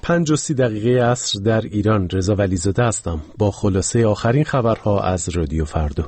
5:30 عصر در ایران. رضا ولیزاده هستم با خلاصه آخرین خبرها از رادیو فردا.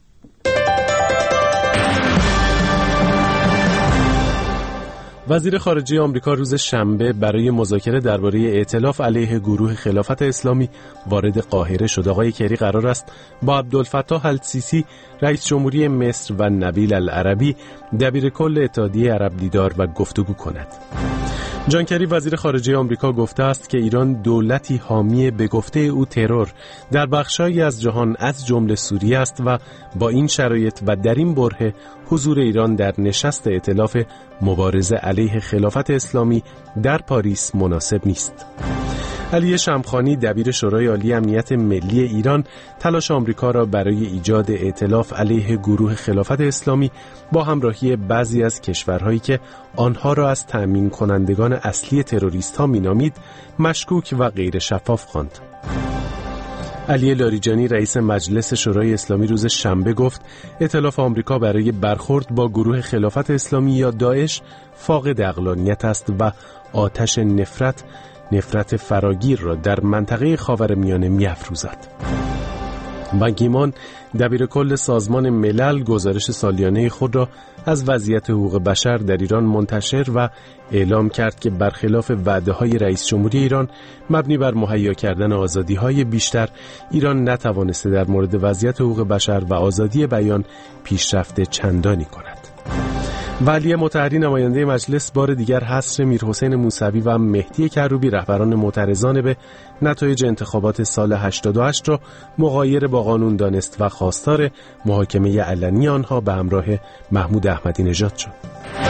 وزیر خارجه آمریکا روز شنبه برای مذاکره درباره ائتلاف علیه گروه خلافت اسلامی وارد قاهره شد. آقای کری قرار است با عبدالفتاح السیسی رئیس جمهوری مصر و نبیل العربی دبیرکل اتحادیه عرب دیدار و گفتگو کند. جان کری وزیر خارجه آمریکا گفته است که ایران دولتی حامی به گفته او ترور در بخشایی از جهان از جمله سوریه است و با این شرایط و در این برهه حضور ایران در نشست ائتلاف مبارزه علیه خلافت اسلامی در پاریس مناسب نیست. علی شمخانی دبیر شورای عالی امنیت ملی ایران تلاش آمریکا را برای ایجاد ائتلاف علیه گروه خلافت اسلامی با همراهی بعضی از کشورهایی که آنها را از تأمین کنندگان اصلی تروریست ها مینامید مشکوک و غیر شفاف خواند. علی لاریجانی رئیس مجلس شورای اسلامی روز شنبه گفت ائتلاف آمریکا برای برخورد با گروه خلافت اسلامی یا داعش فاقد عقلانیت است و آتش نفرت فراگیر را در منطقه خاورمیانه می‌افروزد. بان کی مون دبیر کل سازمان ملل گزارش سالیانه خود را از وضعیت حقوق بشر در ایران منتشر و اعلام کرد که برخلاف وعده‌های رئیس جمهوری ایران مبنی بر مهیا کردن آزادی‌های بیشتر، ایران نتوانسته در مورد وضعیت حقوق بشر و آزادی بیان پیشرفت چندانی کند. ولی مطهری نماینده مجلس بار دیگر حصر میرحسین موسوی و مهدی کروبی رهبران معترضان به نتایج انتخابات سال 88 را مغایر با قانون دانست و خواستار محاکمه علنی آنها به همراه محمود احمدی نژاد شد.